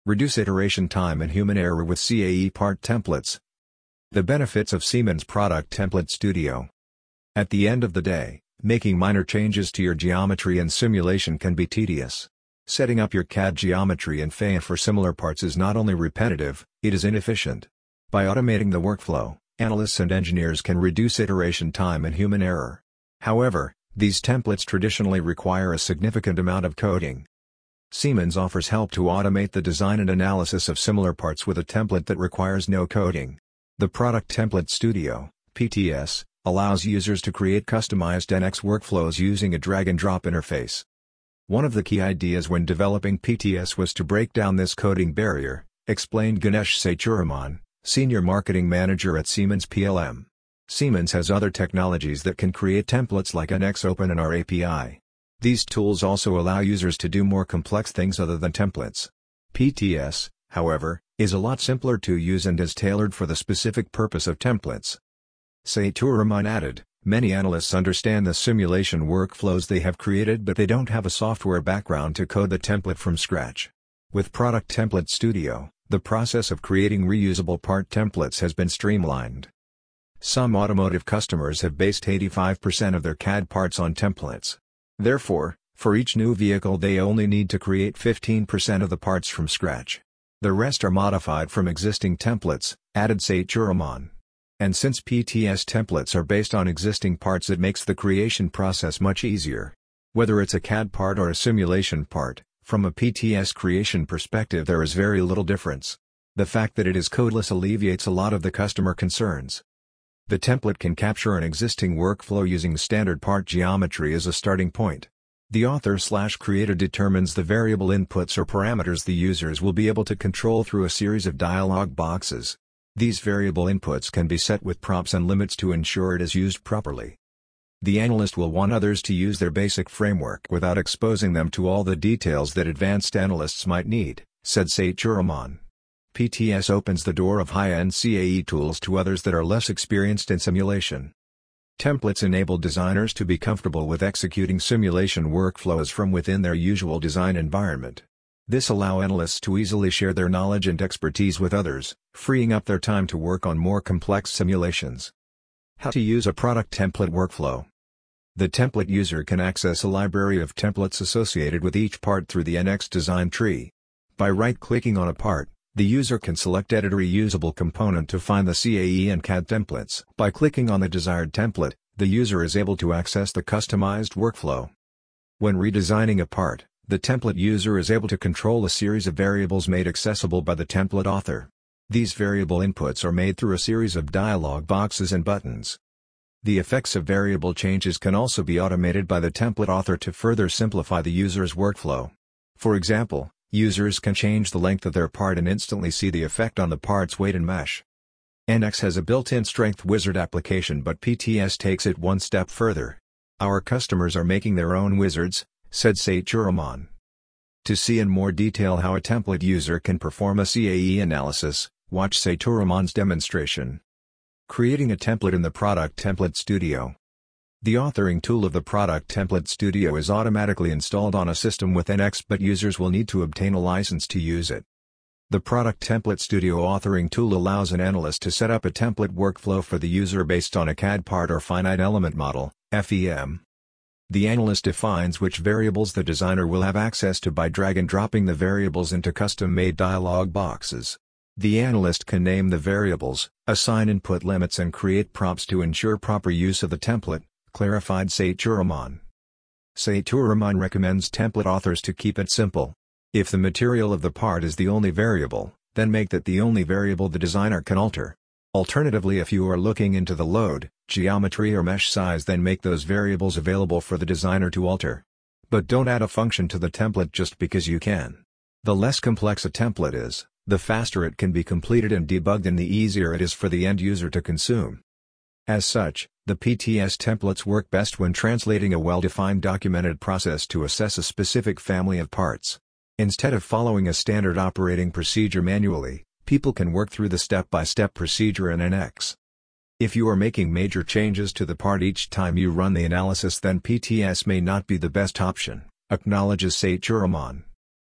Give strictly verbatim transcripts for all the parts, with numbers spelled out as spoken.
Reduce iteration time and human error with C A E part templates. The benefits of Siemens Product Template Studio. At the end of the day, making minor changes to your geometry and simulation can be tedious. Setting up your C A D geometry and F E A for similar parts is not only repetitive, it is inefficient. By automating the workflow, analysts and engineers can reduce iteration time and human error. However, these templates traditionally require a significant amount of coding. Siemens offers help to automate the design and analysis of similar parts with a template that requires no coding. The Product Template Studio, P T S, allows users to create customized N X workflows using a drag-and-drop interface. One of the key ideas when developing P T S was to break down this coding barrier, explained Ganesh Sethuraman, Senior Marketing Manager at Siemens P L M. Siemens has other technologies that can create templates like N X Open and R A P I. These tools also allow users to do more complex things other than templates. P T S, however, is a lot simpler to use and is tailored for the specific purpose of templates. Sethuraman added, many analysts understand the simulation workflows they have created but they don't have a software background to code the template from scratch. With Product Template Studio, the process of creating reusable part templates has been streamlined. Some automotive customers have based eighty-five percent of their C A D parts on templates. Therefore, for each new vehicle they only need to create fifteen percent of the parts from scratch. The rest are modified from existing templates, added Sethuraman. And since P T S templates are based on existing parts, it makes the creation process much easier. Whether it's a C A D part or a simulation part, from a P T S creation perspective there is very little difference. The fact that it is codeless alleviates a lot of the customer concerns. The template can capture an existing workflow using standard part geometry as a starting point. The author/creator determines the variable inputs or parameters the users will be able to control through a series of dialog boxes. These variable inputs can be set with prompts and limits to ensure it is used properly. The analyst will want others to use their basic framework without exposing them to all the details that advanced analysts might need, said Sethuraman. P T S opens the door of high-end C A E tools to others that are less experienced in simulation. Templates enable designers to be comfortable with executing simulation workflows from within their usual design environment. This allows analysts to easily share their knowledge and expertise with others, freeing up their time to work on more complex simulations. How to use a product template workflow. The template user can access a library of templates associated with each part through the N X design tree. By right-clicking on a part, the user can select Edit a reusable component to find the C A E and C A D templates. By clicking on the desired template, the user is able to access the customized workflow. When redesigning a part, the template user is able to control a series of variables made accessible by the template author. These variable inputs are made through a series of dialog boxes and buttons. The effects of variable changes can also be automated by the template author to further simplify the user's workflow. For example, users can change the length of their part and instantly see the effect on the part's weight and mesh. N X has a built-in strength wizard application, but P T S takes it one step further. Our customers are making their own wizards, said Sethuraman. To see in more detail how a template user can perform a C A E analysis, watch Sethuraman's demonstration. Creating a template in the Product Template Studio. The authoring tool of the Product Template Studio is automatically installed on a system with N X, but users will need to obtain a license to use it. The Product Template Studio authoring tool allows an analyst to set up a template workflow for the user based on a C A D part or finite element model, F E M. The analyst defines which variables the designer will have access to by drag and dropping the variables into custom-made dialog boxes. The analyst can name the variables, assign input limits and create prompts to ensure proper use of the template, clarified Sethuraman. Sethuraman recommends template authors to keep it simple. If the material of the part is the only variable, then make that the only variable the designer can alter. Alternatively, if you are looking into the load, geometry or mesh size, then make those variables available for the designer to alter. But don't add a function to the template just because you can. The less complex a template is, the faster it can be completed and debugged, and the easier it is for the end user to consume. As such, the P T S templates work best when translating a well-defined documented process to assess a specific family of parts. Instead of following a standard operating procedure manually, people can work through the step-by-step procedure in N X. If you are making major changes to the part each time you run the analysis, then P T S may not be the best option, acknowledges Sethuraman.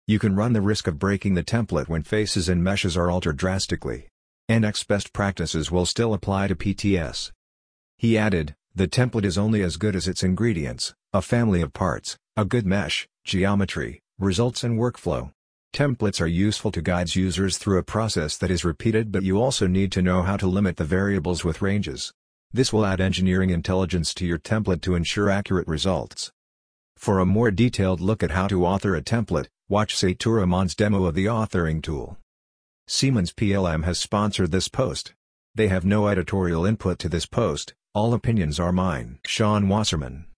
You can run the risk of breaking the template when faces and meshes are altered drastically. N X best practices will still apply to P T S. He added, "The template is only as good as its ingredients, a family of parts, a good mesh, geometry, results and workflow. Templates are useful to guide users through a process that is repeated, but you also need to know how to limit the variables with ranges. This will add engineering intelligence to your template to ensure accurate results." For a more detailed look at how to author a template, watch Seitu Rahman's demo of the authoring tool. Siemens P L M has sponsored this post. They have no editorial input to this post, all opinions are mine. Sean Wasserman